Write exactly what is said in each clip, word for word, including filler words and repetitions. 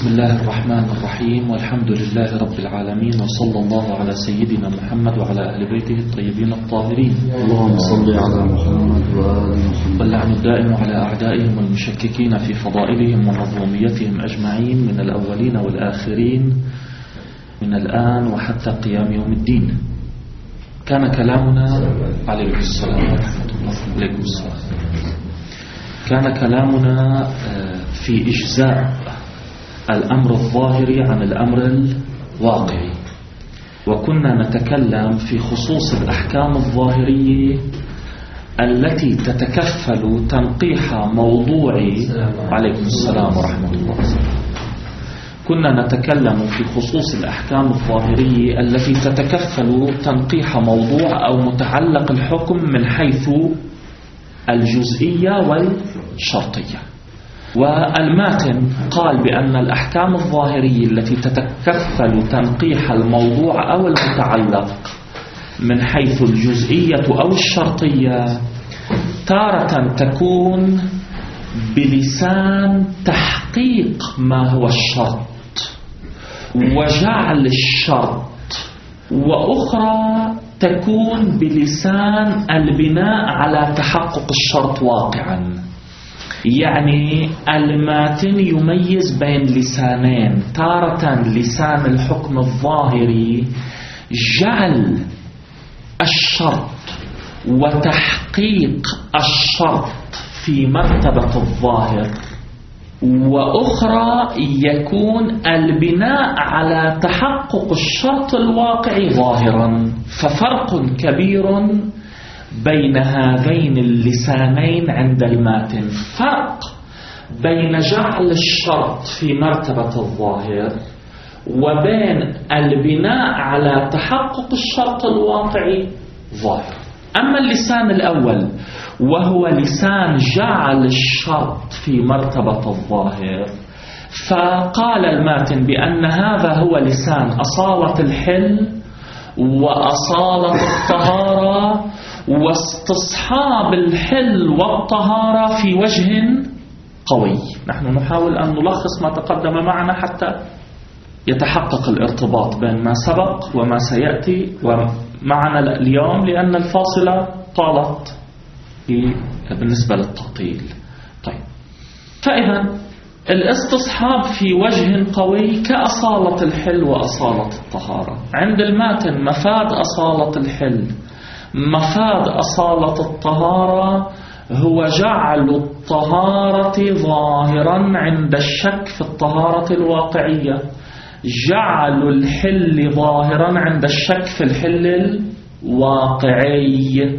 بسم الله الرحمن الرحيم، والحمد لله رب العالمين، وصلى الله على سيدنا محمد وعلى أهل بيته الطيبين الطاهرين. اللهم صل على محمد وآل محمد. واللعن الدائم على أعدائهم والمشككين في فضائلهم ومظلوميتهم أجمعين من الأولين والآخرين من الآن وحتى قيام يوم الدين. كان كلامنا عليكم السلام ورحمة الله عليكم السلام كان كلامنا في إجزاء الأمر الظاهري عن الأمر الواقعي، وكنا نتكلم في خصوص الأحكام الظاهرية التي تتكفل تنقيح موضوع عليكم السلام ورحمة الله. كنا نتكلم في خصوص الأحكام الظاهرية التي تتكفل تنقيح موضوع أو متعلق الحكم من حيث الجزئية والشرطية. والماتن قال بأن الأحكام الظاهرية التي تتكفل تنقيح الموضوع أو المتعلق من حيث الجزئية أو الشرطية تارة تكون بلسان تحقيق ما هو الشرط وجعل الشرط، وأخرى تكون بلسان البناء على تحقق الشرط واقعا. يعني الماتن يميز بين لسانين، تارة لسان الحكم الظاهري جعل الشرط وتحقيق الشرط في مرتبة الظاهر، وأخرى يكون البناء على تحقق الشرط الواقعي ظاهرا. ففرق كبير بين هذين اللسانين عند الماتن، فرق بين جعل الشرط في مرتبة الظاهر وبين البناء على تحقق الشرط الواقعي ظاهر. أما اللسان الأول وهو لسان جعل الشرط في مرتبة الظاهر، فقال الماتن بأن هذا هو لسان أصالة الحل وأصالة الطهارة واستصحاب الحل والطهارة في وجه قوي. نحن نحاول أن نلخص ما تقدم معنا حتى يتحقق الارتباط بين ما سبق وما سيأتي ومعنا اليوم، لأن الفاصلة طالت بالنسبة للتعطيل. طيب، فإذا الاستصحاب في وجه قوي كأصالة الحل وأصالة الطهارة. عند الماتن مفاد أصالة الحل مفاد أصالة الطهارة هو جعل الطهارة ظاهرا عند الشك في الطهارة الواقعية، جعل الحل ظاهرا عند الشك في الحل الواقعي.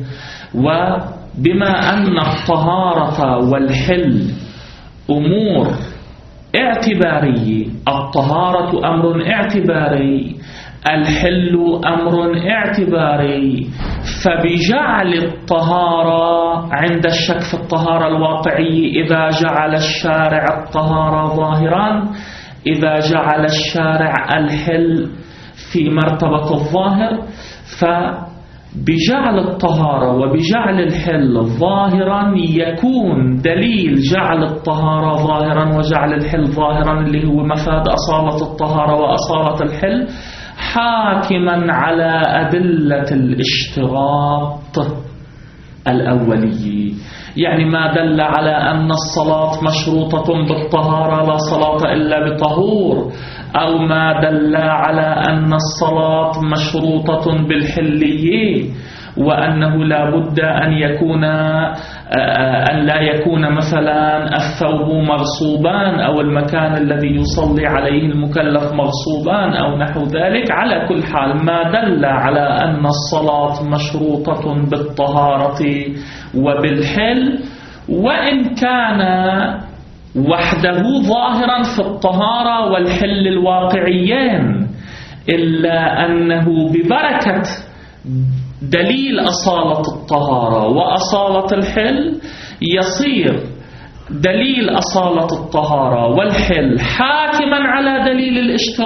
وبما أن الطهارة والحل أمور اعتبارية، الطهارة أمر اعتباري، الحل أمر اعتباري، فبجعل الطهارة عند الشك في الطهارة الواقعية إذا جعل الشارع الطهارة ظاهرا، إذا جعل الشارع الحل في مرتبة الظاهر، فبجعل الطهارة وبجعل الحل ظاهرا يكون دليل جعل الطهارة ظاهرا وجعل الحل ظاهرا اللي هو مفاد أصالة الطهارة وأصالة الحل حاكما على أدلة الاشتراط الأولية. يعني ما دل على أن الصلاة مشروطة بالطهارة لا صلاة إلا بطهور، أو ما دل على أن الصلاة مشروطة بالحلية وأنه لا بد أن يكون أن لا يكون مثلا الثوب مغصوبان أو المكان الذي يصلي عليه المكلف مغصوبان أو نحو ذلك. على كل حال ما دل على أن الصلاة مشروطة بالطهارة وبالحل، وإن كان وحده ظاهرا في الطهارة والحل الواقعيين، إلا أنه ببركة دليل أصالة الطهارة وأصالة الحل يصير دليل أصالة الطهارة والحل حاكما على دليل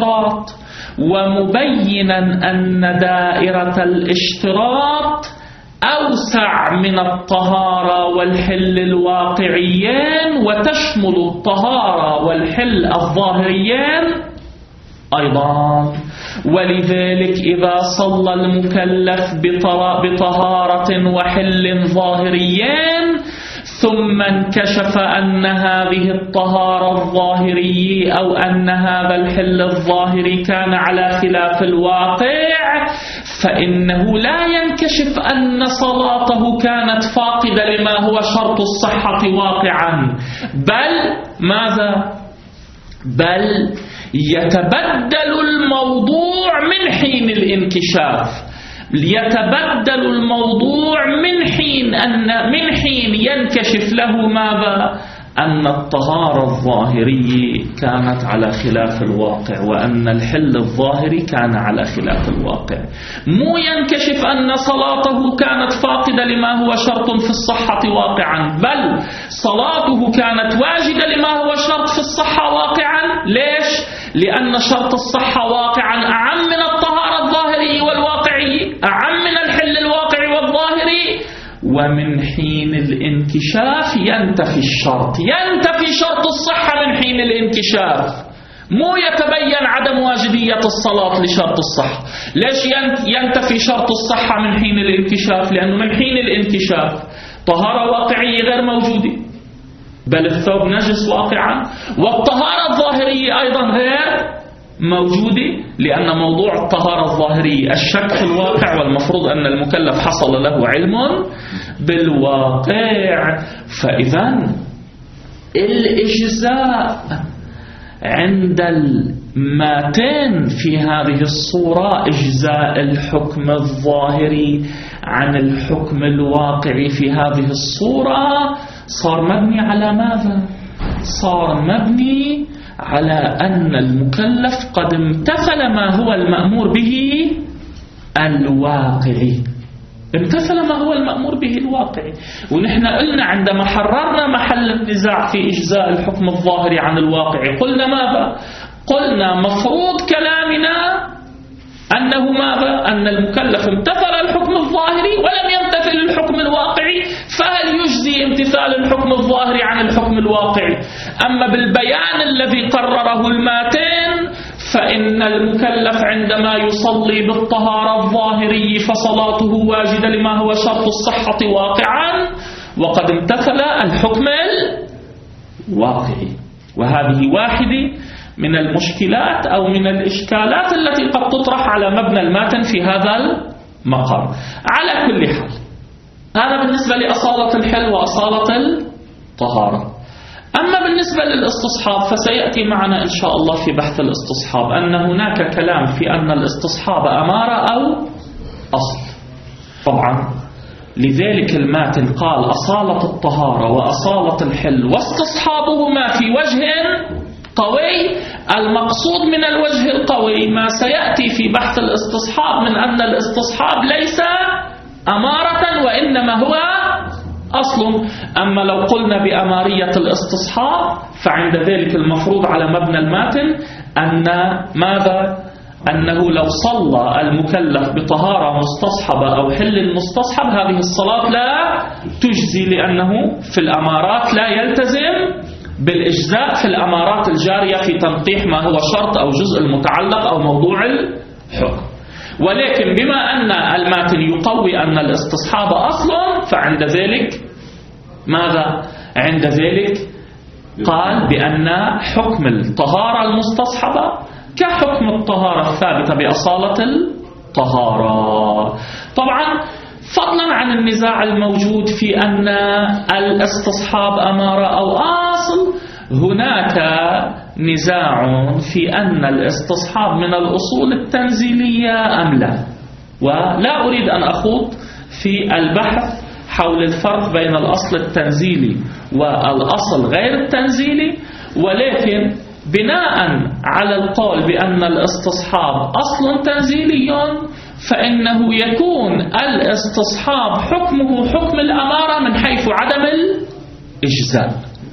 الاشتراط، ومبينا أن دائرة الاشتراط أوسع من الطهارة والحل الواقعيين، وتشمل الطهارة والحل الظاهريين أيضا. ولذلك إذا صلى المكلف بطهارة وحل ظاهريين ثم انكشف أن هذه الطهارة الظاهرية أو أن هذا الحل الظاهري كان على خلاف الواقع، فإنه لا ينكشف أن صلاته كانت فاقدة لما هو شرط الصحة واقعا، بل ماذا؟ بل يتبدل الموضوع من حين الانكشاف، يتبدل الموضوع من حين أن من حين ينكشف له ماذا؟ أن الطهارة الظاهرية كانت على خلاف الواقع وأن الحل الظاهري كان على خلاف الواقع. مو ينكشف أن صلاته كانت فاقدة لما هو شرط في الصحة واقعا، بل صلاته كانت واجدة لما هو شرط في الصحة واقعا. ليش؟ لأن شرط الصحة واقعا أعم من الطهارة الظاهرية والواقعية، أعم من الحل الواقعي والظاهري. ومن حين الانكشاف ينتفي الشرط، ينتفي شرط الصحة من حين الانكشاف، مو يتبين عدم واجبية الصلاة لشرط الصحة. ليش ينتفي شرط الصحة من حين الانكشاف؟ لأنه من حين الانكشاف طهارة واقعية غير موجودة، بل الثوب نجس واقعا، والطهارة الظاهرية أيضا غير موجودة، لأن موضوع الطهارة الظاهرية الشك في الواقع، والمفروض أن المكلف حصل له علم بالواقع. فإذا الإجزاء عند الماتين في هذه الصورة إجزاء الحكم الظاهري عن الحكم الواقعي في هذه الصورة صار مبني على ماذا؟ صار مبني على أن المكلف قد امتثل ما هو المأمور به الواقعي، امتثل ما هو المأمور به الواقعي. ونحن قلنا عندما حررنا محل النزاع في إجزاء الحكم الظاهري عن الواقعي قلنا ماذا؟ قلنا مفروض كلامنا أنه ماذا؟ أن المكلف امتثل الحكم الظاهري ولم يمتثل الحكم الواقعي، فهل يجزي امتثال الحكم الظاهري عن الحكم الواقعي؟ أما بالبيان الذي قرره الماتين فإن المكلف عندما يصلي بالطهارة الظاهرية فصلاته واجدة لما هو شرط الصحة واقعا، وقد امتثل الحكم الواقعي. وهذه واحدة من المشكلات أو من الإشكالات التي قد تطرح على مبنى الماتن في هذا المقام. على كل حال، هذا بالنسبة لأصالة الحل وأصالة الطهارة. أما بالنسبة للاستصحاب فسيأتي معنا إن شاء الله في بحث الاستصحاب أن هناك كلام في أن الاستصحاب أمارة أو أصل. طبعا لذلك الماتن قال أصالة الطهارة وأصالة الحل واستصحابهما في وجه قوي. المقصود من الوجه القوي ما سيأتي في بحث الاستصحاب من أن الاستصحاب ليس أمارة وإنما هو أصل. أما لو قلنا بأمارية الاستصحاب فعند ذلك المفروض على مبنى الماتن أن ماذا؟ أنه لو صلى المكلف بطهارة مستصحبة أو حل مستصحب هذه الصلاة لا تجزي، لأنه في الأمارات لا يلتزم بالإجزاء في الأمارات الجارية في تنقيح ما هو شرط أو جزء المتعلق أو موضوع الحكم. ولكن بما أن الماتن يقوي أن الاستصحاب أصل فعند ذلك ماذا؟ عند ذلك قال بأن حكم الطهارة المستصحبة كحكم الطهارة الثابتة بأصالة الطهارة. طبعا فضلا عن النزاع الموجود في أن الاستصحاب أمارة أو أصل، هناك نزاع في أن الاستصحاب من الأصول التنزيلية أم لا. ولا أريد أن أخوض في البحث حول الفرق بين الأصل التنزيلي والأصل غير التنزيلي، ولكن بناء على القول بأن الاستصحاب أصل تنزيلي فإنه يكون الاستصحاب حكمه حكم الأمارة من حيث عدم الإجزاء.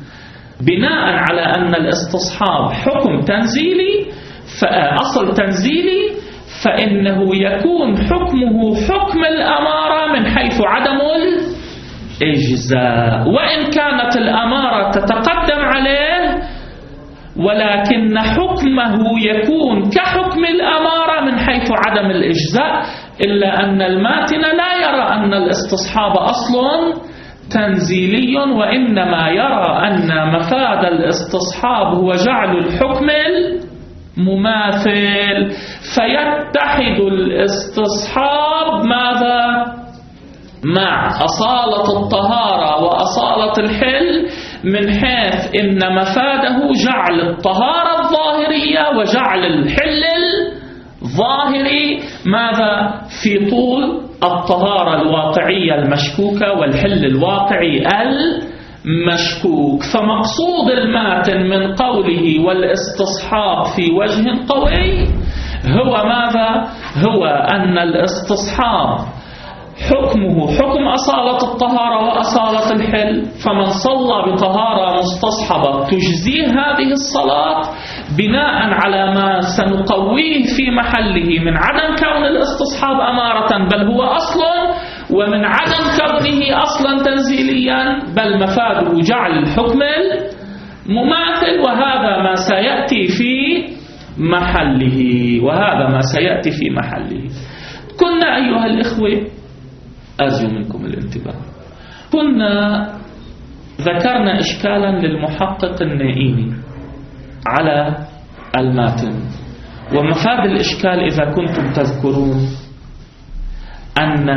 بناء على أن الاستصحاب حكم تنزيلي فأصل تنزيلي فإنه يكون حكمه حكم الأمارة من حيث عدم الإجزاء، وإن كانت الأمارة تتقدم عليه ولكن حكمه يكون كحكم الأمارة من حيث عدم الإجزاء، إلا أن الماتن لا يرى أن الاستصحاب أصل تنزيلي، وإنما يرى أن مفاد الاستصحاب هو جعل الحكم المماثل، فيتحد الاستصحاب ماذا؟ مع أصالة الطهارة وأصالة الحل، من حيث إن مفاده جعل الطهارة الظاهرية وجعل الحل الظاهري ماذا؟ في طول الطهارة الواقعية المشكوكة والحل الواقعي المشكوك. فمقصود الماتن من قوله والاستصحاب في وجه قوي هو ماذا؟ هو أن الاستصحاب حكمه حكم أصالة الطهارة وأصالة الحل، فمن صلى بطهارة مستصحبة تجزيه هذه الصلاة بناء على ما سنقويه في محله من عدم كون الاستصحاب أمارة بل هو أصل، ومن عدم كونه أصلا تنزيليا بل مفاده جعل الحكم المماثل، وهذا ما سيأتي في محله وهذا ما سيأتي في محله. كنا أيها الإخوة، أرجو منكم الانتباه، كنا ذكرنا إشكالا للمحقق النائيني على الماتن، ومفاد الإشكال إذا كنتم تذكرون أن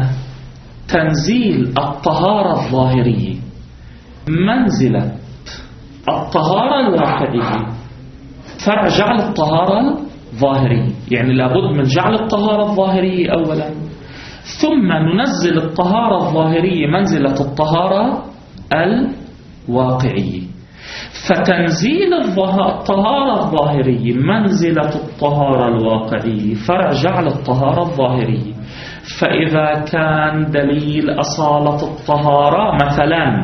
تنزيل الطهارة الظاهرية منزلة الطهارة الواقعية فرع جعل الطهارة الظاهرية، يعني لابد من جعل الطهارة الظاهرية أولا، ثم ننزل الطهارة الظاهرية منزلة الطهارة الواقعية. فتنزيل الطهارة الظاهرية منزلة الطهارة الواقعية فرع جعل الطهارة الظاهرية. فإذا كان دليل أصالة الطهارة مثلا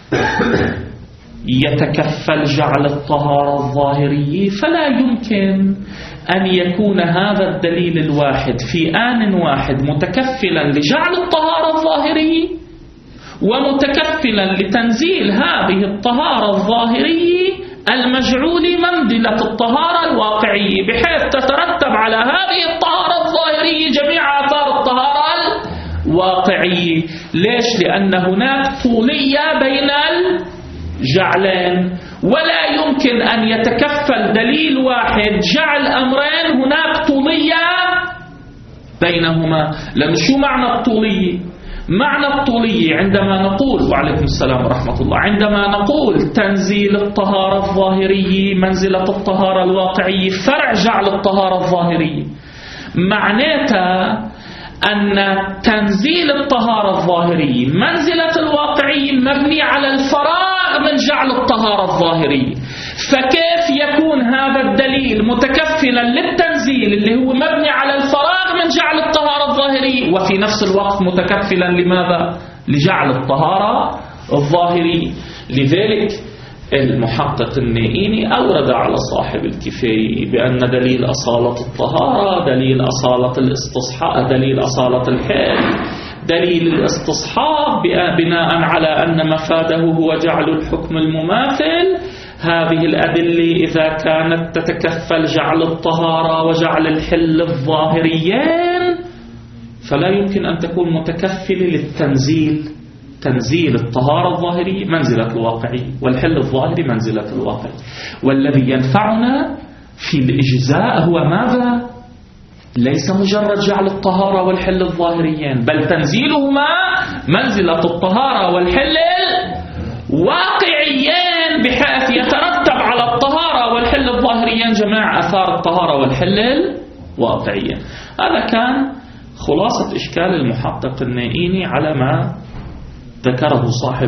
يتكفل جعل الطهارة الظاهرية، فلا يمكن أن يكون هذا الدليل الواحد في آن واحد متكفلا لجعل الطهارة الظاهرية ومتكفلا لتنزيل هذه الطهارة الظاهرية المجعول منزلة الطهارة الواقعية، بحيث تترتب على هذه الطهارة الظاهرية جميع آثار الطهارة الواقعية. ليش؟ لأن هناك طولية بين الجعلين، ولا يمكن أن يتكفل دليل واحد جعل أمرين هناك طولية بينهما. لأن شو معنى الطولية؟ معنى الطولية عندما نقول وعليكم السلام ورحمة الله عندما نقول تنزيل الطهارة الظاهرية منزلة الطهارة الواقعية فرع جعل الطهارة الظاهرية، معناتها أن تنزيل الطهارة الظاهرية منزلة الواقعية مبني على الفراغ من جعل الطهارة الظاهرية. فكيف يكون هذا الدليل متكفلا للتنزيل اللي هو مبني على الفراغ من جعل الطهارة الظاهرية وفي نفس الوقت متكفلا لماذا؟ لجعل الطهارة الظاهرية. لذلك المحقق النائيني أورد على صاحب الكفاية بأن دليل أصالة الطهارة دليل أصالة الاستصحاب دليل أصالة الحل دليل الاستصحاب بناء على أن مفاده هو جعل الحكم المماثل. هذه الأدلة إذا كانت تتكفل جعل الطهارة وجعل الحل الظاهريين فلا يمكن أن تكون متكفلة للتنزيل. تنزيل الطهارة الظاهرية منزلة الواقعي والحل الظاهري منزلة الواقعي، والذي ينفعنا في الإجزاء هو ماذا؟ ليس مجرد جعل الطهارة والحل الظاهريين، بل تنزيلهما منزلة الطهارة والحل الواقعيين، بحيث يترتب على الطهارة والحل الظاهريين جميع أثار الطهارة والحل الواقعيين. هذا كان خلاصة إشكال المحقق النائيني على ما ذكره صاحب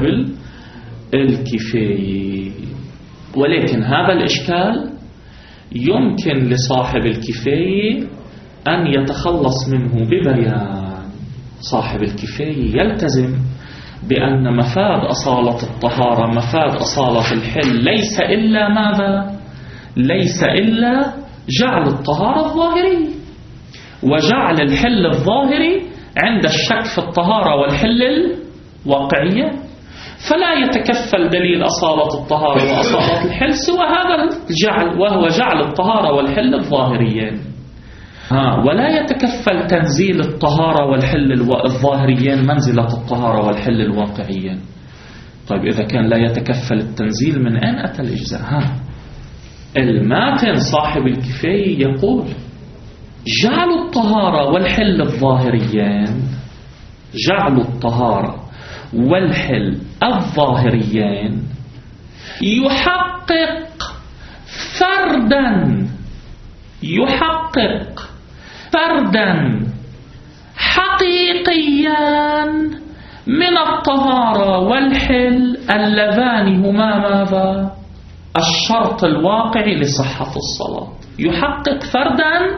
الكفاية. ولكن هذا الإشكال يمكن لصاحب الكفاية أن يتخلص منه ببيان. صاحب الكفاية يلتزم بأن مفاد أصالة الطهارة مفاد أصالة الحل ليس إلا ماذا؟ ليس إلا جعل الطهارة الظاهرية. وجعل الحل الظاهري عند الشك في الطهارة والحل الواقعية، فلا يتكفل دليل أصالة الطهارة وأصالة الحل سوى هذا الجعل، وهو جعل الطهارة والحل الظاهريين. ها ولا يتكفل تنزيل الطهارة والحل الظاهريين منزلة الطهارة والحل الواقعيين. طيب إذا كان لا يتكفل التنزيل، من أين أتى الإجزاء؟ ها الماتن صاحب الكفاية يقول جعل الطهارة والحل الظاهريين، جعل الطهارة والحل الظاهريين يحقق فردا يحقق فردا حقيقيا من الطهارة والحل اللذان هما ماذا؟ الشرط الواقعي لصحة الصلاة. يحقق فردا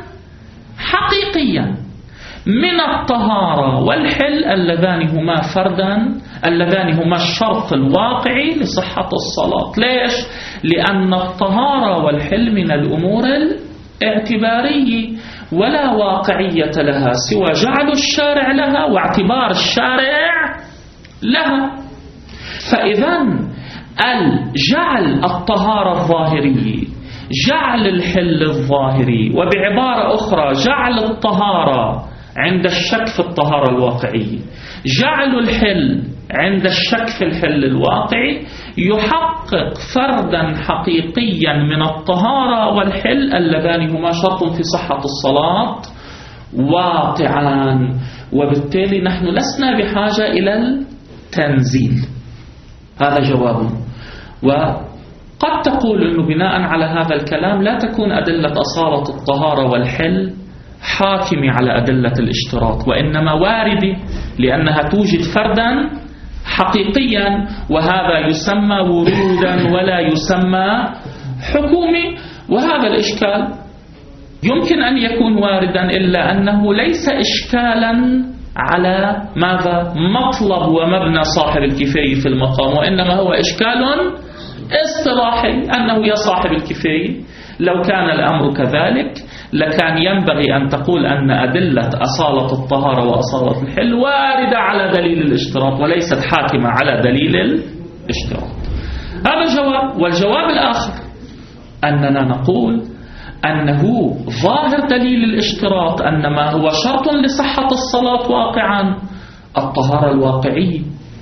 حقيقيا من الطهارة والحل اللذان هما فردا اللذان هما الشرط الواقعي لصحة الصلاة. ليش؟ لأن الطهارة والحل من الأمور الاعتبارية ولا واقعية لها سوى جعل الشارع لها واعتبار الشارع لها. فإذا الجعل الطهارة الظاهرية، جعل الحل الظاهري، وبعبارة أخرى جعل الطهارة عند الشك في الطهارة الواقعية، جعل الحل عند الشك في الحل الواقعي، يحقق فردا حقيقيا من الطهارة والحل اللذان هما شرط في صحة الصلاة واقعا. وبالتالي نحن لسنا بحاجة إلى التنزيل. هذا جواب. وقد تقول أنه بناء على هذا الكلام لا تكون أدلة أصالة الطهارة والحل حاكمة على أدلة الاشتراط، وإنما واردة لأنها توجد فردا حقيقيا، وهذا يسمى ورودا ولا يسمى حكومي. وهذا الإشكال يمكن أن يكون واردا، إلا أنه ليس إشكالا على ماذا؟ مطلب ومبنى صاحب الكفاية في المقام، وإنما هو إشكال اصطلاحي، أنه يا صاحب الكفاية لو كان الأمر كذلك لكان ينبغي أن تقول أن أدلة أصالة الطهارة وأصالة الحل واردة على دليل الاشتراط وليست حاكمة على دليل الاشتراط. هذا الجواب. والجواب الآخر أننا نقول أنه ظاهر دليل الاشتراط أن ما هو شرط لصحة الصلاة واقعا الطهارة الواقعية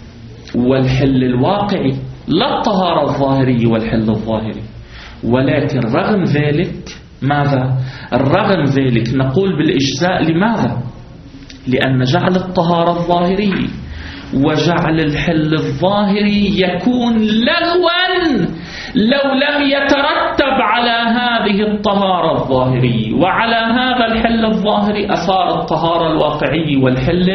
والحل الواقعي، لا الطهارة الظاهرية والحل الظاهري. ولكن رغم ذلك ماذا؟ رغم ذلك نقول بالإجزاء. لماذا؟ لأن جعل الطهارة الظاهرية وجعل الحل الظاهري يكون لغوا لو لم يترتب على هذه الطهارة الظاهرية وعلى هذا الحل الظاهري أثار الطهارة الواقعي والحل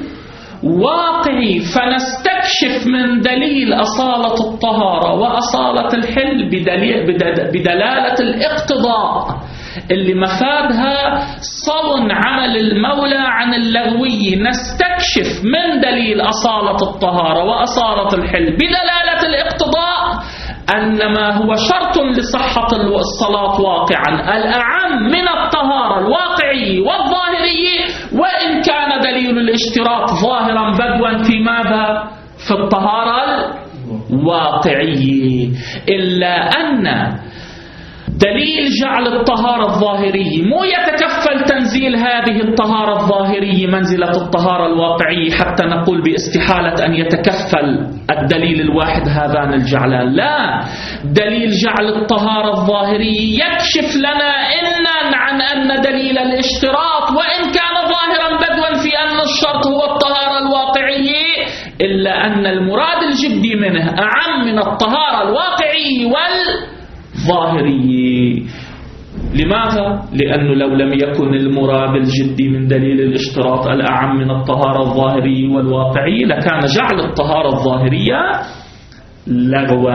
الواقعي. فنستكشف من دليل أصالة الطهارة وأصالة الحل بدليل بدلالة الاقتضاء اللي مفادها صون عمل المولى عن اللغوي. نستكشف من دليل أصالة الطهارة وأصالة الحل بدلالة الاقتضاء أن ما هو شرط لصحة الصلاة واقعا الأعم من الطهارة الواقعية والظاهرية، وإن كان دليل الاشتراط ظاهرا بدوا في ماذا؟ في الطهارة الواقعية. إلا أن دليل جعل الطهارة الظاهرية مو يتكفل تنزيل هذه الطهارة الظاهرية منزلة الطهارة الواقعية حتى نقول باستحالة أن يتكفل الدليل الواحد هذان الجعلان. لا، دليل جعل الطهارة الظاهرية يكشف لنا إنا عن أن دليل الاشتراط وإن كان ظاهرا بدوا في أن الشرط هو الطهارة الواقعية، إلا أن المراد الجدي منه أعم من الطهارة الواقعية وال ظاهري. لماذا؟ لأنه لو لم يكن المراد الجدي من دليل الاشتراط الأعم من الطهارة الظاهرية والواقعية لكان جعل الطهارة الظاهرية لغوا.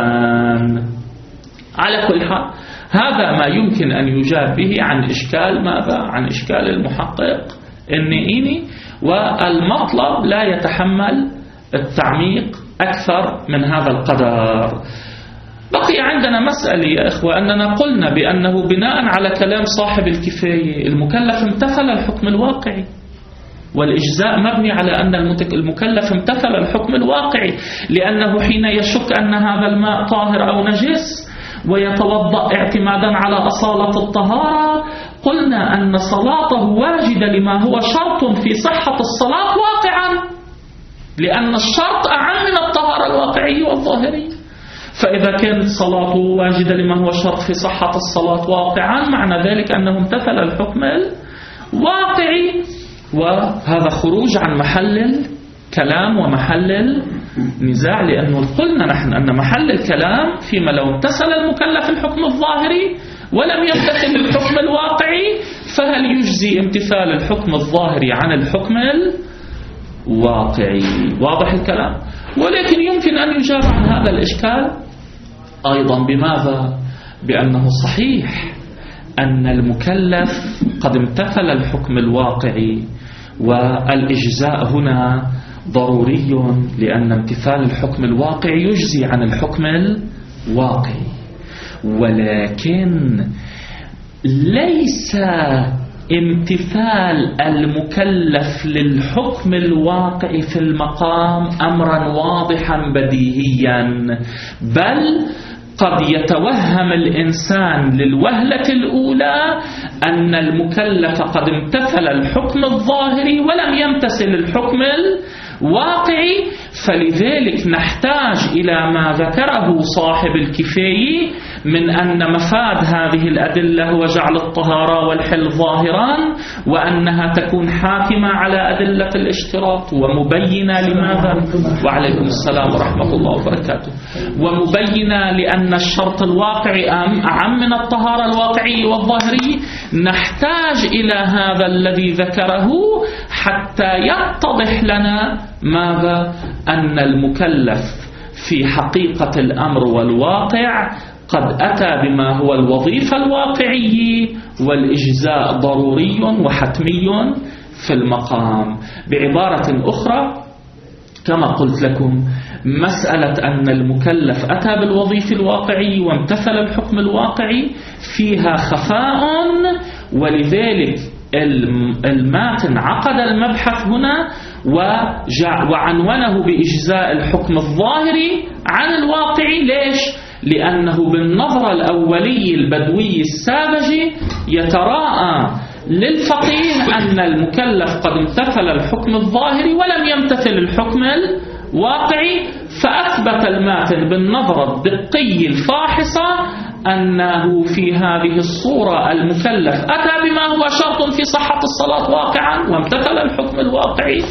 على كل حال هذا ما يمكن أن يجاب به عن إشكال ماذا؟ عن إشكال المحقق النئيني. والمطلب لا يتحمل التعميق أكثر من هذا القدر. بقي عندنا مسألة يا إخوة، أننا قلنا بأنه بناء على كلام صاحب الكفاية المكلف امتثل الحكم الواقعي، والإجزاء مبني على أن المكلف امتثل الحكم الواقعي، لأنه حين يشك أن هذا الماء طاهر أو نجس ويتوضأ اعتمادا على أصالة الطهارة، قلنا أن صلاته واجدة لما هو شرط في صحة الصلاة واقعا، لأن الشرط أعم من الطهارة الواقعية والظاهرية. فإذا كانت صلاته واجدة لما هو شرط في صحة الصلاة واقعا، معنى ذلك أنه امتثل الحكم الواقعي، وهذا خروج عن محل الكلام ومحل النزاع، لأنه قلنا نحن أن محل الكلام فيما لو امتثل المكلف الحكم الظاهري ولم يمتثل الحكم الواقعي، فهل يجزي امتثال الحكم الظاهري عن الحكم الواقعي؟ واضح الكلام؟ ولكن يمكن أن يجاب عن هذا الإشكال أيضا بماذا؟ بأنه صحيح أن المكلف قد امتثل الحكم الواقعي، والإجزاء هنا ضروري، لأن امتثال الحكم الواقعي يجزي عن الحكم الواقعي، ولكن ليس امتثال المكلف للحكم الواقعي في المقام أمرا واضحا بديهيا، بل قد يتوهم الإنسان للوهلة الأولى أن المكلف قد امتثل الحكم الظاهري ولم يمتثل الحكم الواقعي، فلذلك نحتاج إلى ما ذكره صاحب الكفاية من أن مفاد هذه الأدلة هو جعل الطهارة والحل ظاهرا، وأنها تكون حاكمة على أدلة الاشتراط ومبينة لماذا؟ وعليكم السلام ورحمة الله وبركاته. ومبينة لأن الشرط الواقعي أعم من الطهارة الواقعية والظاهرية. نحتاج إلى هذا الذي ذكره حتى يتضح لنا ماذا؟ أن المكلف في حقيقة الأمر والواقع قد أتى بما هو الوظيفة الواقعية، والإجزاء ضروري وحتمي في المقام. بعبارة أخرى كما قلت لكم، مسألة أن المكلف أتى بالوظيفة الواقعية وامتثل الحكم الواقعي فيها خفاء، ولذلك الماتن عقد المبحث هنا وعنونه بإجزاء الحكم الظاهري عن الواقعي. ليش؟ لأنه بالنظرة الأولية البدوي الساذجة يتراءى للفقيه أن المكلف قد امتثل الحكم الظاهري ولم يمتثل الحكم الواقعي، فأثبت الماتن بالنظرة الدقية الفاحصة أنه في هذه الصورة المكلف أتى بما هو شرط في صحة الصلاة واقعا وامتثل الحكم الواقعي،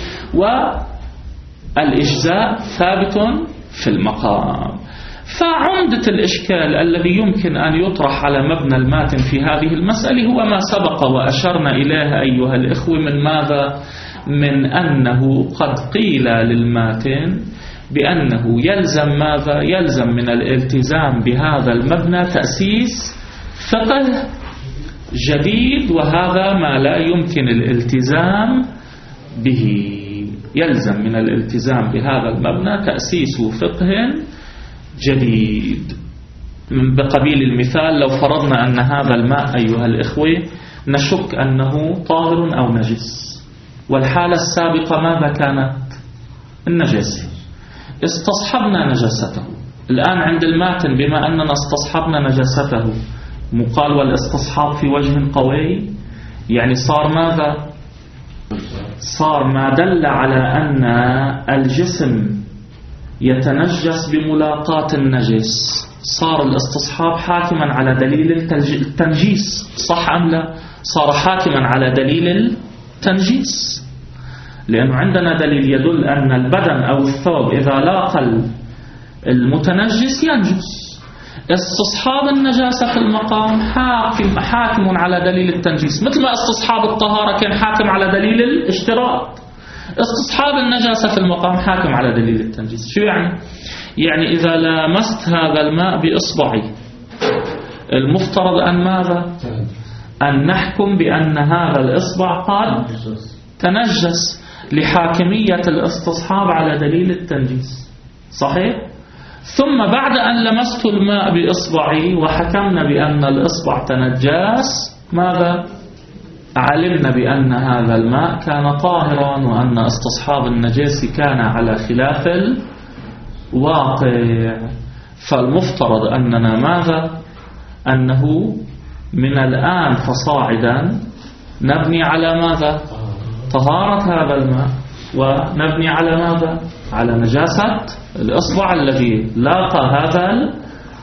والإجزاء ثابت في المقام. فعمدة الإشكال الذي يمكن أن يطرح على مبنى الماتن في هذه المسألة هو ما سبق وأشرنا إليه أيها الإخوة، من ماذا؟ من أنه قد قيل للماتن بأنه يلزم ماذا؟ يلزم من الالتزام بهذا المبنى تأسيس فقه جديد، وهذا ما لا يمكن الالتزام به. يلزم من الالتزام بهذا المبنى تأسيس فقه جديد. بقبيل المثال، لو فرضنا أن هذا الماء أيها الإخوة نشك أنه طاهر أو نجس، والحالة السابقة ماذا كانت؟ النجاسة. استصحبنا نجاسته. الآن عند الماتن بما أننا استصحبنا نجاسته، مقال والاستصحاب في وجه قوي، يعني صار ماذا؟ صار ما دل على أن الجسم يتنجس بملاقاة النجس، صار الاستصحاب حاكما على دليل التنجيس، صح أم لا؟ صار حاكما على دليل التنجيس، لأنه عندنا دليل يدل أن البدن أو الثوب إذا لاقى المتنجس ينجس. استصحاب النجاسة في المقام حاكم حاكم على دليل التنجيس، مثل ما استصحاب الطهارة كان حاكم على دليل الاشتراط، استصحاب النجاسة في المقام حاكم على دليل التنجيس. شو يعني؟ يعني إذا لامست هذا الماء بإصبعي المفترض أن ماذا؟ أن نحكم بأن هذا الإصبع قد تنجس لحاكمية الاستصحاب على دليل التنجيس، صحيح؟ ثم بعد أن لمست الماء بإصبعي وحكمنا بأن الإصبع تنجس، ماذا؟ علمنا بأن هذا الماء كان طاهرا وأن استصحاب النجاسة كان على خلاف الواقع. فالمفترض أننا ماذا؟ أنه من الآن فصاعدا نبني على ماذا؟ طهارة هذا الماء، ونبني على ماذا؟ على نجاسة الإصبع الذي لاقى هذا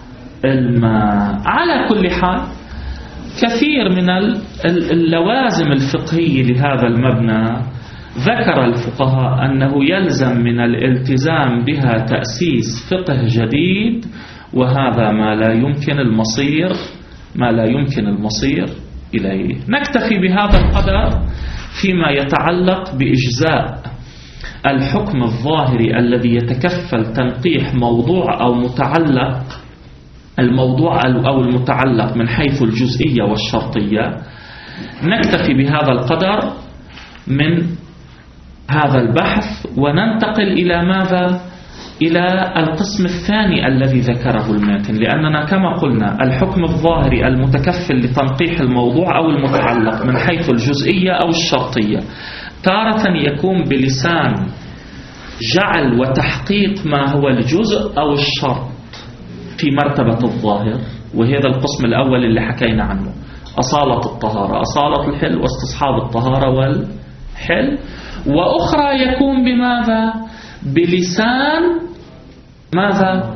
الماء. على كل حال كثير من اللوازم الفقهية لهذا المبنى ذكر الفقهاء أنه يلزم من الالتزام بها تأسيس فقه جديد، وهذا ما لا يمكن المصير ما لا يمكن المصير إليه. نكتفي بهذا القدر فيما يتعلق بإجزاء الحكم الظاهري الذي يتكفل تنقيح موضوع أو متعلق الموضوع أو المتعلق من حيث الجزئية والشرطية. نكتفي بهذا القدر من هذا البحث وننتقل إلى ماذا؟ إلى القسم الثاني الذي ذكره الماتن، لأننا كما قلنا الحكم الظاهري المتكفل لتنقيح الموضوع أو المتعلق من حيث الجزئية أو الشرطية تارة يكون بلسان جعل وتحقيق ما هو الجزء أو الشرط في مرتبة الظاهر، وهذا القسم الأول اللي حكينا عنه، أصالة الطهارة، أصالة الحل واستصحاب الطهارة والحل. وأخرى يكون بماذا؟ بلسان ماذا؟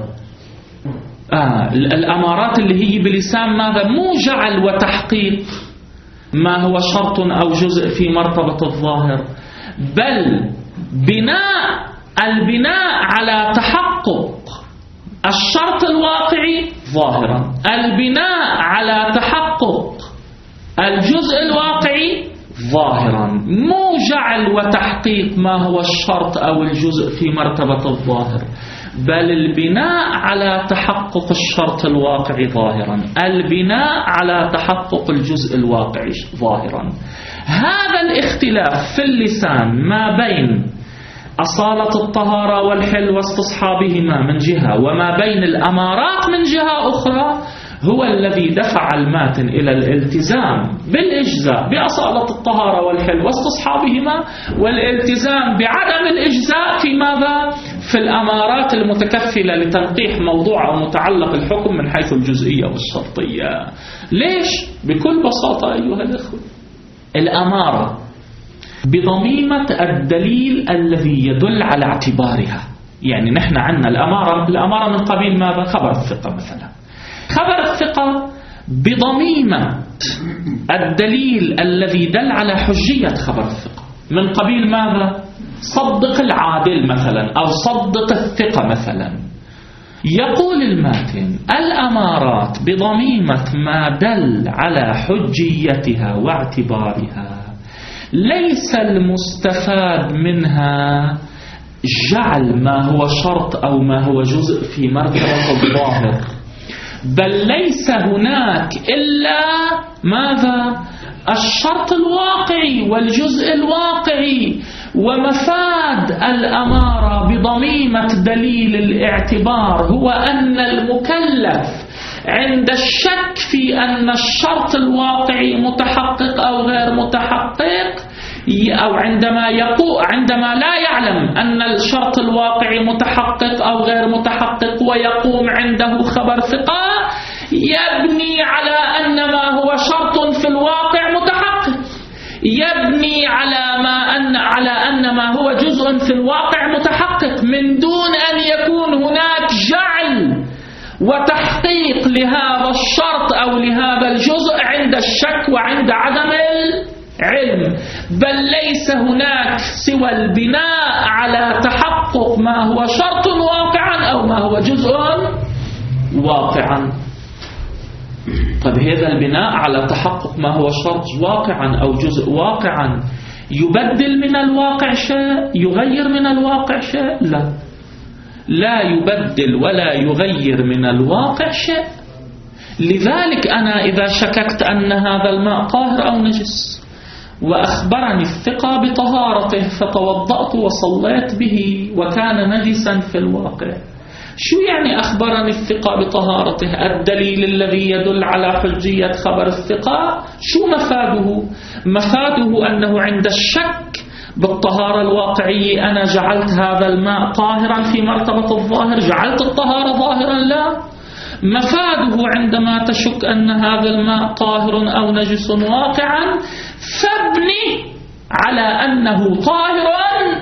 آه الأمارات اللي هي بلسان ماذا؟ مو جعل وتحقيق ما هو شرط أو جزء في مرتبة الظاهر، بل بناء البناء على تحقق الشرط الواقعي ظاهرا، البناء على تحقق الجزء الواقعي ظاهرا، مو جعل وتحقيق ما هو الشرط أو الجزء في مرتبة الظاهر، بل البناء على تحقق الشرط الواقعي ظاهرا، البناء على تحقق الجزء الواقعي ظاهرا. هذا الاختلاف في اللسان ما بين أصالة الطهارة والحل واستصحابهما من جهة وما بين الأمارات من جهة أخرى هو الذي دفع الماتن إلى الالتزام بالإجزاء بأصالة الطهارة والحل واستصحابهما، والالتزام بعدم الإجزاء في ماذا؟ في الأمارات المتكفلة لتنقيح موضوع أو متعلق الحكم من حيث الجزئية والشرطية. ليش؟ بكل بساطة أيها الأخوة، الأمارة بضميمة الدليل الذي يدل على اعتبارها. يعني نحن عندنا الأمارة الأمارة من قبيل ماذا؟ خبر الثقة مثلا، خبر الثقة بضميمة الدليل الذي دل على حجية خبر الثقة من قبيل ماذا؟ صدق العادل مثلا أو صدق الثقة مثلا. يقول الماتن الأمارات بضميمة ما دل على حجيتها واعتبارها ليس المستفاد منها جعل ما هو شرط أو ما هو جزء في مرتبة الظاهر، بل ليس هناك إلا ماذا؟ الشرط الواقعي والجزء الواقعي. ومفاد الأمارة بضميمة دليل الاعتبار هو أن المكلف عند الشك في أن الشرط الواقعي متحقق أو غير متحقق، أو عندما يقول عندما لا يعلم أن الشرط الواقعي متحقق أو غير متحقق ويقوم عنده خبر ثقة، يبني على أن ما هو شرط في الواقع متحقق، يبني على ما أن على أن ما هو جزء في الواقع متحقق، من دون أن يكون هناك جعل وتحقيق لهذا الشرط أو لهذا الجزء عند الشك وعند عدم العلم، بل ليس هناك سوى البناء على تحقق ما هو شرط واقعا أو ما هو جزء واقعا. طب هذا البناء على تحقق ما هو شرط واقعا أو جزء واقعا يبدل من الواقع شيء؟ يغير من الواقع شيء؟ لا، لا يبدل ولا يغير من الواقع شيء. لذلك أنا إذا شككت أن هذا الماء طاهر أو نجس وأخبرني الثقة بطهارته فتوضأت وصليت به وكان نجسا في الواقع، شو يعني أخبرني الثقة بطهارته؟ الدليل الذي يدل على حجية خبر الثقة شو مفاده؟ مفاده أنه عند الشك بالطهارة الواقعية أنا جعلت هذا الماء طاهرا في مرتبة الظاهر، جعلت الطهارة ظاهرا لا. مفاده عندما تشك أن هذا الماء طاهر أو نجس واقعا فابني على أنه طاهر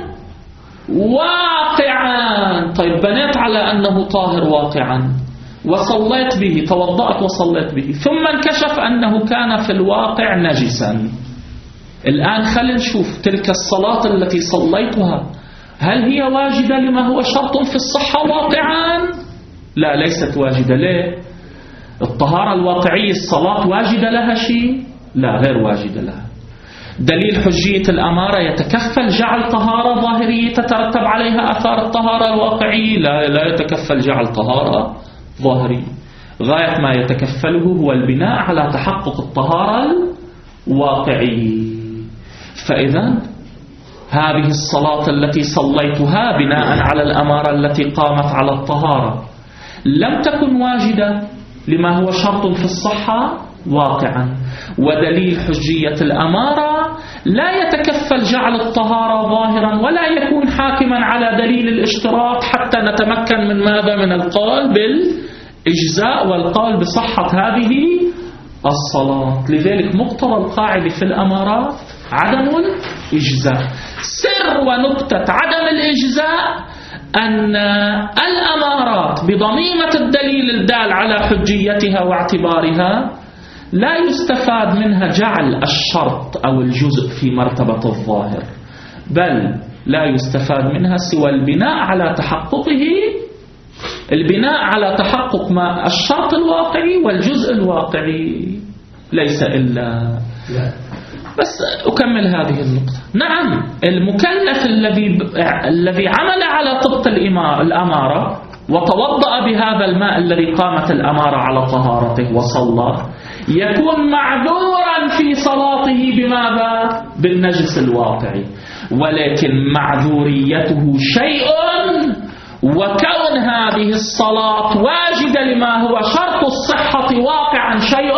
واقعا. طيب بنيت على أنه طاهر واقعا وصليت به، توضأت وصليت به، ثم انكشف أنه كان في الواقع نجسا. الآن خلينا نشوف تلك الصلاة التي صليتها هل هي واجدة لما هو شرط في الصحة واقعا؟ لا، ليست واجدة. ليه؟ الطهارة الواقعية الصلاة واجدة لها شيء؟ لا، غير واجدة لها. دليل حجية الأمارة يتكفل جعل طهارة ظاهرية تترتب عليها أثار الطهارة الواقعية؟ لا، لا يتكفل جعل طهارة ظاهرية. غاية ما يتكفله هو البناء على تحقق الطهارة الواقعية. فإذا هذه الصلاة التي صليتها بناء على الأمارة التي قامت على الطهارة لم تكن واجدة لما هو شرط في الصحة واقعا. ودليل حجية الأمارة لا يتكفل جعل الطهارة ظاهرا ولا يكون حاكما على دليل الاشتراط حتى نتمكن من ماذا؟ من القول بالإجزاء والقول بصحة هذه الصلاة. لذلك مقتضى القاعدة في الأمارات عدم الإجزاء. سر ونكتة عدم الإجزاء أن الأمارات بضميمة الدليل الدال على حجيتها واعتبارها لا يستفاد منها جعل الشرط أو الجزء في مرتبة الظاهر، بل لا يستفاد منها سوى البناء على تحققه، البناء على تحقق ما الشرط الواقعي والجزء الواقعي، ليس إلا. بس أكمل هذه النقطة. نعم، المكلف الذي الذي عمل على طبق الأمارة وتوضأ بهذا الماء الذي قامت الأمارة على طهارته وصلى يكون معذورا في صلاته بماذا؟ بالنجس الواقعي، ولكن معذوريته شيء وكون هذه الصلاة واجدة لما هو شرط الصحة واقعا شيء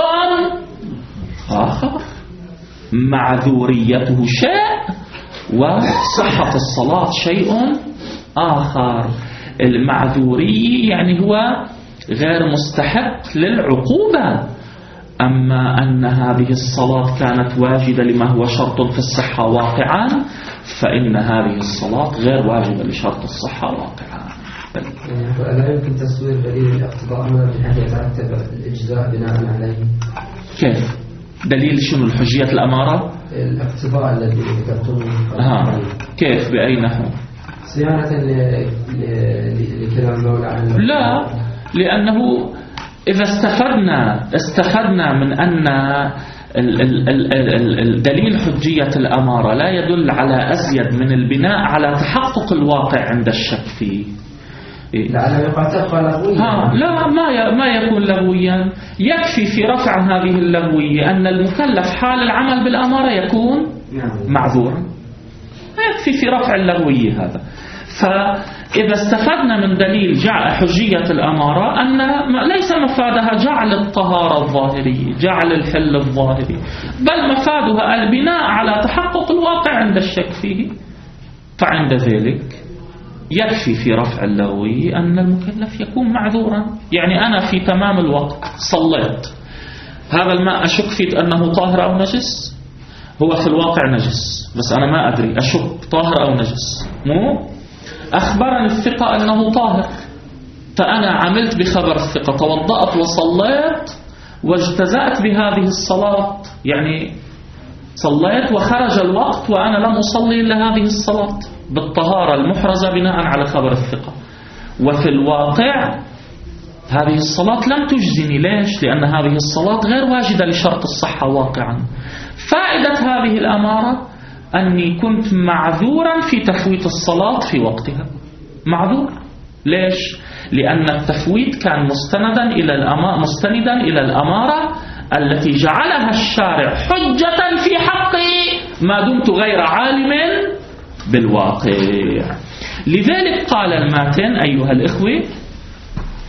آخر. معذوريته شيء وصحة الصلاة شيء آخر. المعذورية يعني هو غير مستحق للعقوبة، أما أن هذه الصلاة كانت واجدة لما هو شرط في الصحة واقعا فإن هذه الصلاة غير واجدة لشرط الصحة واقعا. لا يمكن تصوير دليل الاقتضاء من أن يترتب الإجزاء بناء عليه. كيف؟ دليل شنو؟ الحجية الأمارة؟ الاقتضاء الذي ذكرتموه. ها كيف؟ بأي نحو؟ صيانة لكلام المولى عن لا، لأنه إذا استفدنا استفدنا من أن الدليل حجية الأمارة لا يدل على أزيد من البناء على تحقق الواقع عند الشك فيه. لعله يقع تبقى لغويا. ها لا، ما ما يكون لغويا. يكفي في رفع هذه اللغوية أن المكلف حال العمل بالأمارة يكون معذورا، يكفي في رفع اللغوية هذا. فإذا استفدنا من دليل جعل حجية الأمارة أن ليس مفادها جعل الطهارة الظاهرية، جعل الحل الظاهري، بل مفادها البناء على تحقق الواقع عند الشك فيه. فعند ذلك يكفي في رفع اللغوي أن المكلف يكون معذورا. يعني أنا في تمام الوقت صليت، هذا الماء أشك في أنه طاهر أو نجس، هو في الواقع نجس بس أنا ما أدري، أشك طاهر أو نجس. مو أخبرني الثقة أنه طاهر، فأنا عملت بخبر الثقة، توضأت وصليت واجتزأت بهذه الصلاة، يعني صليت وخرج الوقت وأنا لم أصلي إلا هذه الصلاة بالطهارة المحرزة بناء على خبر الثقة. وفي الواقع هذه الصلاة لم تجزني. ليش؟ لأن هذه الصلاة غير واجدة لشرط الصحة واقعا. فائدة هذه الأمارة أني كنت معذورا في تفويت الصلاة في وقتها، معذور. ليش؟ لأن التفويت كان مستندا إلى الأمارة مستندا إلى الأمارة التي جعلها الشارع حجة في حقي ما دمت غير عالم بالواقع. لذلك قال الماتن أيها الإخوة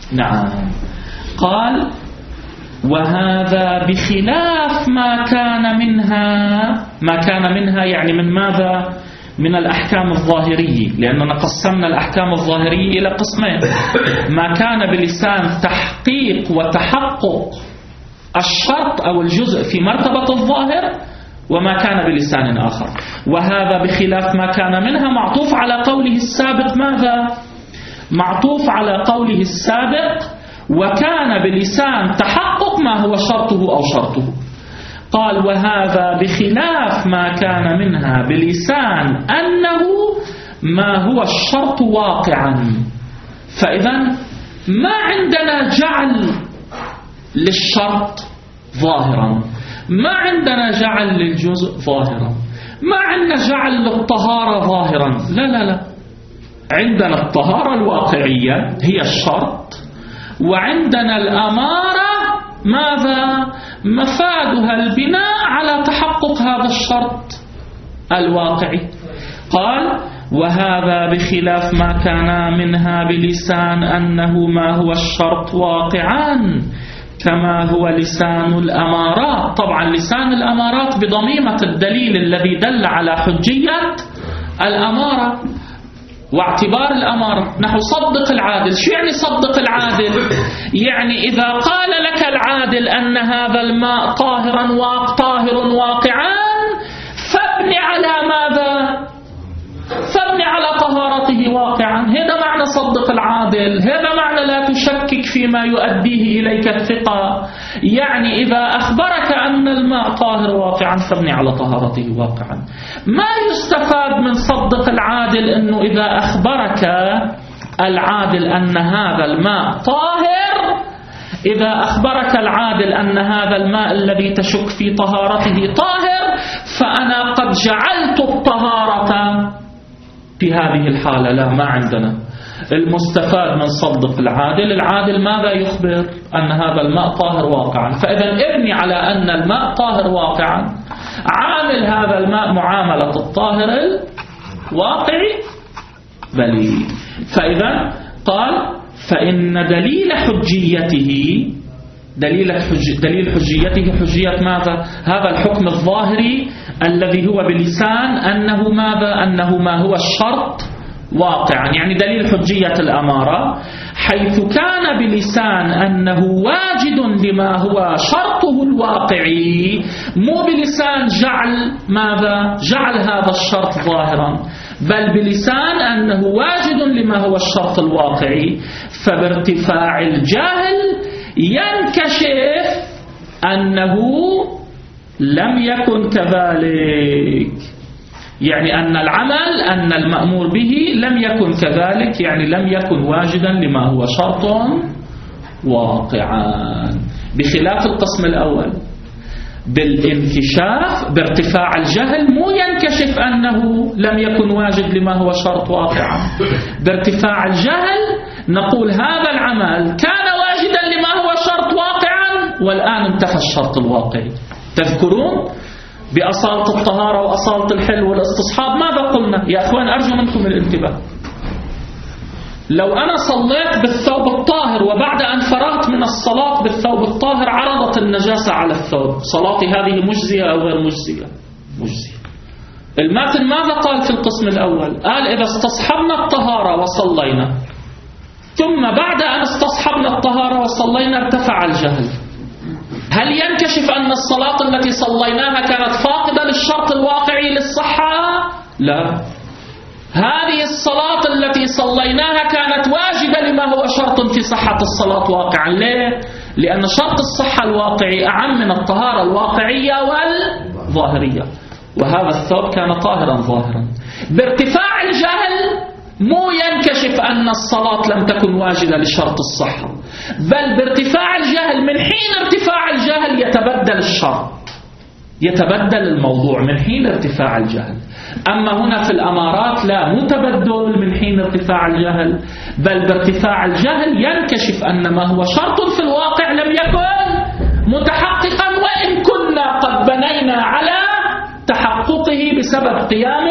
نعم. قال وهذا بخلاف ما كان منها. ما كان منها يعني من ماذا؟ من الأحكام الظاهرية، لأننا قسمنا الأحكام الظاهرية إلى قسمين: ما كان بلسان تحقيق وتحقق الشرط أو الجزء في مرتبة الظاهر، وما كان بلسان آخر. وهذا بخلاف ما كان منها معطوف على قوله السابق. ماذا؟ معطوف على قوله السابق وكان بلسان تحقق ما هو شرطه أو شرطه. قال وهذا بخلاف ما كان منها بلسان أنه ما هو الشرط واقعا. فإذا ما عندنا جعل للشرط ظاهرا، ما عندنا جعل للجزء ظاهرا، ما عندنا جعل للطهارة ظاهرا. لا لا لا، عندنا الطهارة الواقعية هي الشرط، وعندنا الأمارة ماذا؟ مفادها البناء على تحقق هذا الشرط الواقعي. قال وهذا بخلاف ما كان منها بلسان أنه ما هو الشرط واقعا كما هو لسان الأمارات. طبعا لسان الأمارات بضميمة الدليل الذي دل على حجية الأمارة واعتبار الأمارة. نحو صدق العادل. شو يعني صدق العادل؟ يعني إذا قال لك العادل أن هذا الماء طاهرا طاهر واقعا فابني على ماذا؟ فابني على طهارته واقعا. هذا معنى صدق العادل، هذا معنى لا تشكك فيما يؤديه إليك الثقة. يعني إذا أخبرك أن الماء طاهر واقعا فابني على طهارته واقعا. ما يستفاد من صدق العادل أنه إذا أخبرك العادل أن هذا الماء طاهر، إذا أخبرك العادل أن هذا الماء الذي تشك في طهارته طاهر، فأنا قد جعلت الطهارة في هذه الحالة. لا، ما عندنا. المستفاد من صدق العادل، العادل ماذا يخبر؟ أن هذا الماء طاهر واقعا. فإذا ابني على أن الماء طاهر واقعا، عامل هذا الماء معاملة الطاهر الواقعي بلي. فإذا قال فإن دليل حجيته دليل, حج دليل حجيته حجية ماذا؟ هذا الحكم الظاهري الذي هو بلسان أنه ماذا؟ أنه ما هو الشرط واقعا. يعني دليل حجية الأمارة حيث كان بلسان أنه واجد لما هو شرطه الواقعي، مو بلسان جعل ماذا؟ جعل هذا الشرط ظاهرا، بل بلسان أنه واجد لما هو الشرط الواقعي. فبارتفاع الجهل ينكشف أنه لم يكن كذلك، يعني أن العمل أن المأمور به لم يكن كذلك، يعني لم يكن واجدا لما هو شرط واقعا. بخلاف القسم الأول بالانكشاف بارتفاع الجهل مو ينكشف أنه لم يكن واجد لما هو شرط واقعا. بارتفاع الجهل نقول هذا العمل كان واجدا لما هو شرط واقعا والآن انتفى الشرط الواقعي. تذكرون بأصالة الطهارة وأصالة الحل والاستصحاب ماذا قلنا؟ يا أخوان أرجو منكم الانتباه. لو أنا صليت بالثوب الطاهر وبعد أن فرغت من الصلاة بالثوب الطاهر عرضت النجاسة على الثوب، صلاتي هذه مجزية أو غير مجزية؟ مجزية. الماتن ماذا قال في القسم الأول؟ قال إذا استصحبنا الطهارة وصلينا ثم بعد أن استصحبنا الطهارة وصلينا ارتفع الجهل، هل ينكشف أن الصلاة التي صليناها كانت فاقدة للشرط الواقعي للصحة؟ لا، هذه الصلاة التي صليناها كانت واجبة لما هو شرط في صحة الصلاة واقعا. ليه؟ لأن شرط الصحة الواقعي أعم من الطهارة الواقعية والظاهرية، وهذا الثوب كان طاهرا ظاهرا. بارتفاع الجهل مو ينكشف أن الصلاة لم تكن واجدة لشرط الصحة، بل بارتفاع الجهل من حين ارتفاع الجهل يتبدل الشرط، يتبدل الموضوع من حين ارتفاع الجهل. أما هنا في الأمارات لا، مو تبدل من حين ارتفاع الجهل، بل بارتفاع الجهل ينكشف أن ما هو شرط في الواقع لم يكن متحققا، وإن كنا قد بنينا على تحققه بسبب قيام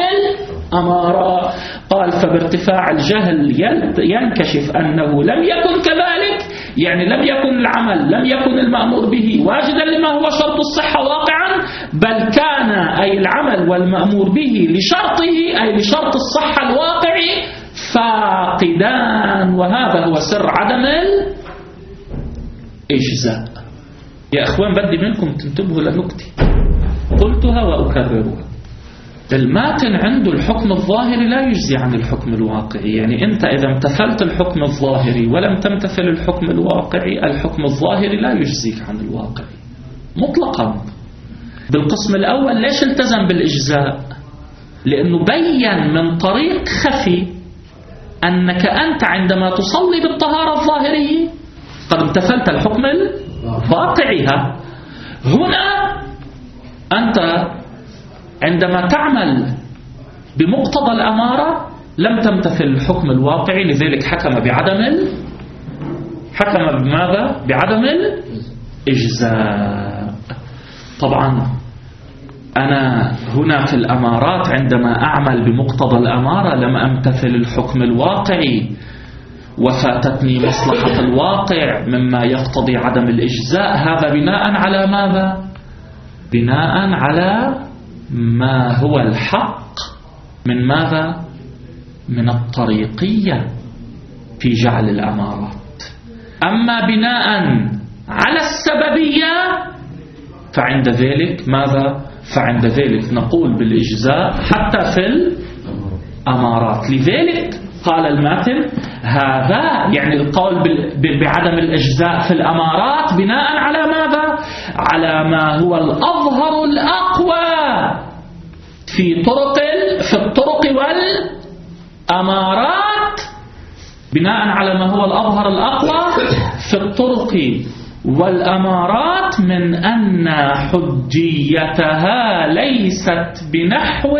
الأمارة. قال فبارتفاع الجهل ينكشف أنه لم يكن كذلك، يعني لم يكن العمل لم يكن المأمور به واجدا لما هو شرط الصحة واقعا، بل كان أي العمل والمأمور به لشرطه أي لشرط الصحة الواقعي فاقدان، وهذا هو سر عدم الإجزاء. يا أخوان بدي منكم تنتبهوا لنكتة قلتها وأكررها. الماتن عنده الحكم الظاهري لا يجزي عن الحكم الواقعي، يعني أنت إذا امتثلت الحكم الظاهري ولم تمتثل الحكم الواقعي، الحكم الظاهري لا يجزيك عن الواقعي مطلقا. بالقسم الأول ليش التزم بالإجزاء؟ لأنه بين من طريق خفي أنك أنت عندما تصلي بالطهارة الظاهرية قد امتثلت الحكم الواقعي. هنا أنت عندما تعمل بمقتضى الأمارة لم تمتثل الحكم الواقعي، لذلك حكم بعدم ال... حكم بماذا؟ بعدم الإجزاء. طبعا أنا هنا في الأمارات عندما أعمل بمقتضى الأمارة لم أمتثل الحكم الواقعي وفاتتني مصلحة الواقع مما يقتضي عدم الإجزاء. هذا بناء على ماذا؟ بناء على ما هو الحق من ماذا؟ من الطريقية في جعل الأمارات. أما بناء على السببية فعند ذلك ماذا؟ فعند ذلك نقول بالإجزاء حتى في الأمارات. لذلك قال الماتن هذا يعني القول بعدم الإجزاء في الأمارات بناء على ماذا؟ على ما هو الأظهر الأقوى في طرق في الطرق والأمارات، بناء على ما هو الأظهر الأقوى في الطرق والأمارات من أن حجيتها ليست بنحو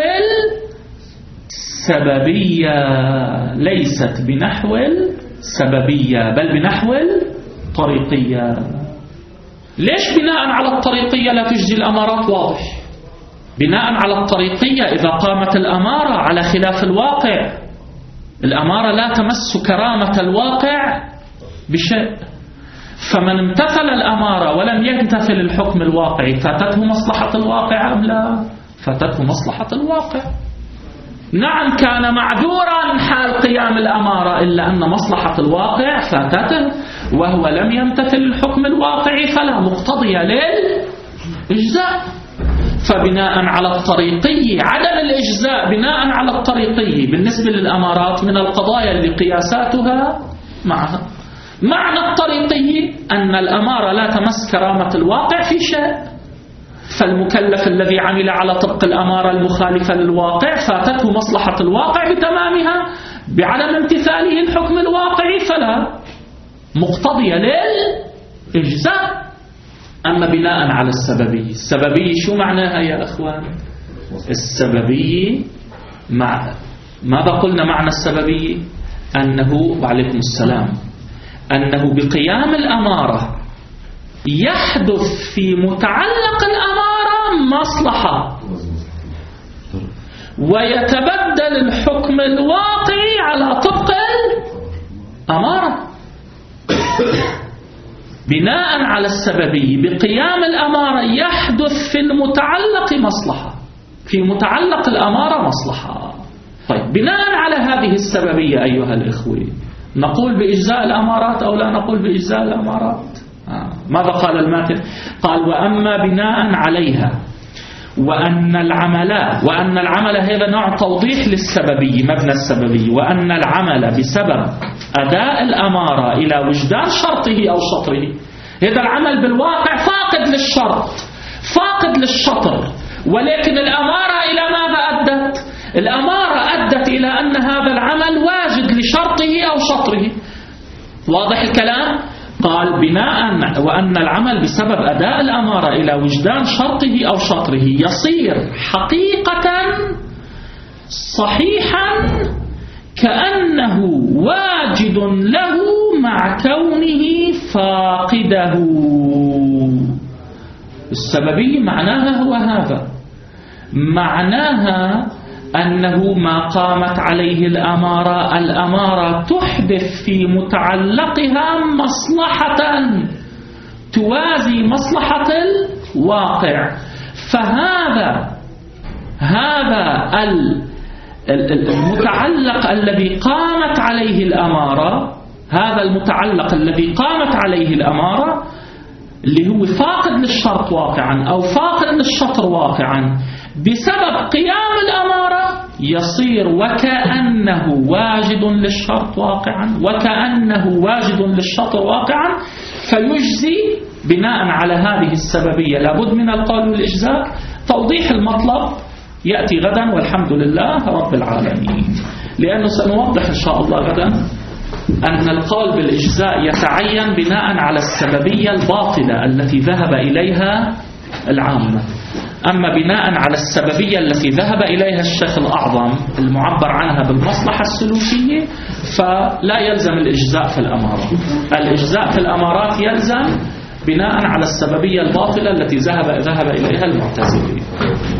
السببية، ليست بنحو السببية بل بنحو الطريقية. ليش بناء على الطريقية لا تجزي الأمارات؟ واضح، بناء على الطريقية إذا قامت الأمارة على خلاف الواقع، الأمارة لا تمس كرامة الواقع بشيء، فمن امتثل الأمارة ولم يمتثل الحكم الواقعي فاتته مصلحة الواقع أم لا؟ فاتته مصلحة الواقع. نعم كان معذورا حال قيام الأمارة إلا أن مصلحة الواقع فاتته وهو لم يمتثل الحكم الواقعي فلا مقتضي للإجزاء. فبناء على الطريقي عدم الإجزاء بناء على الطريقي بالنسبة للأمارات من القضايا اللي قياساتها معها. معنى الطريقي أن الأمارة لا تمس كرامة الواقع في شيء، فالمكلف الذي عمل على طبق الأمارة المخالفة للواقع فاتته مصلحة الواقع بتمامها بعدم امتثاله الحكم الواقعي فلا مقتضي للإجزاء. أما بناء على السببية، السببية شو معناها يا أخوان؟ السببية مع ماذا قلنا معنى السببية؟ أنه وعليكم السلام أنه بقيام الأمارة يحدث في متعلق الأمارة مصلحة ويتبدل الحكم الواقعي على طبق الأمارة. بناء على السببية بقيام الأمارة يحدث في المتعلق مصلحة، في متعلق الأمارة مصلحة. طيب بناء على هذه السببية أيها الإخوة نقول بإجزاء الأمارات أو لا نقول بإجزاء الأمارات؟ آه. ماذا قال الماتن؟ قال وأما بناء عليها وأن العمل وأن العمل هذا نوع توضيح للسببية مبنى السببية، وأن العمل بسبب أداء الأمارة إلى وجدان شرطه أو شطره، هذا العمل بالواقع فاقد للشرط فاقد للشطر، ولكن الأمارة إلى ماذا أدت؟ الأمارة أدت إلى أن هذا العمل واجد لشرطه أو شطره. واضح الكلام؟ قال بناء وأن العمل بسبب أداء الأمارة إلى وجدان شرطه أو شطره يصير حقيقة صحيحا كأنه واجد له مع كونه فاقده. السببية معناها هو هذا، معناها أنه ما قامت عليه الأمارة، الأمارة تحدث في متعلقها مصلحة توازي مصلحة الواقع. فهذا هذا المتعلق الذي قامت عليه الأمارة، هذا المتعلق الذي قامت عليه الأمارة اللي هو فاقد للشرط واقعا أو فاقد للشطر واقعا، بسبب قيام الأمارة يصير وكأنه واجد للشرط واقعا وكأنه واجد للشطر واقعا، فيجزي بناء على هذه السببية. لابد من القول بالإجزاء. توضيح المطلب يأتي غدا والحمد لله رب العالمين، لأنه سنوضح إن شاء الله غدا أن القول بالإجزاء يتعين بناء على السببية الباطلة التي ذهب إليها العامة. أما بناء على السببية التي ذهب إليها الشيخ الأعظم المعبر عنها بالمصلحة السلوكية فلا يلزم الإجزاء في الأمارات. الإجزاء في الأمارات يلزم بناء على السببية الباطلة التي ذهب ذهب إليها المعتزلة.